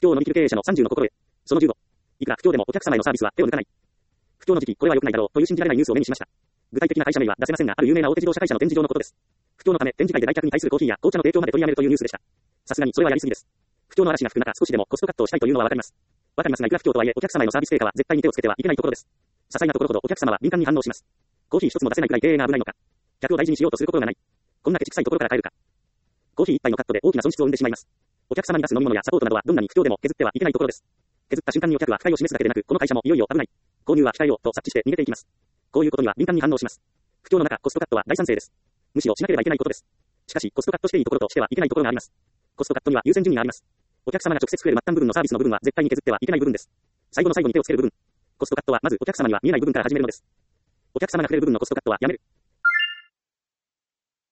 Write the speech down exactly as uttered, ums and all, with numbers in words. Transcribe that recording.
況を乗り切る経営者のさんじゅうの心得。そのじゅうご。いくら不況でもお客様へのサービスは手を抜かない。不況の時期、これは良くないだろうという信じられないニュースを目にしました。具体的な会社名は出せませんが、ある有名な大手自動車会社の展示場のことです。不況のため展示会で来客に対するコーヒーや紅茶の提供まで取りやめるというニュースでした。さすがにそれはやりすぎです。不況の嵐が吹く中、少しでもコストカットをしたいというのはわかります。わかりますが、いくら不況とはいえお客様へのサービス低下は絶対に手をつけてはいけないところです。些細なところほどお客様は敏感に反応します。コーヒー一つも出せないくらい経営が危ないのか。客を大事にしようとする心がない。こんなケチくさいところから変えるか。コーヒー一杯のカットで大きな損失を生んでしまいます。お客様に出す飲み物やサポートなどはどんなに不況でも削ってはいけないところです。削った瞬間にお客は不快を示すだけでなく、この会社もいよいよ危ない。購入は控えようと察知して逃げていきます。こういうことには敏感に反応します。不況の中、コストカットは大賛成です。むしろしなければいけないことです。しかし、コストカットしていいところとしてはいけないところがあります。コストカットには優先順位があります。お客様が直接食える末端部分のサービスの部分は絶対に削ってはいけない部分です。最後の最後に手をつける部分。コストカットはまずお客様には見えない部分から始めるのです。お客様が触れる部分のコストカットはやめる。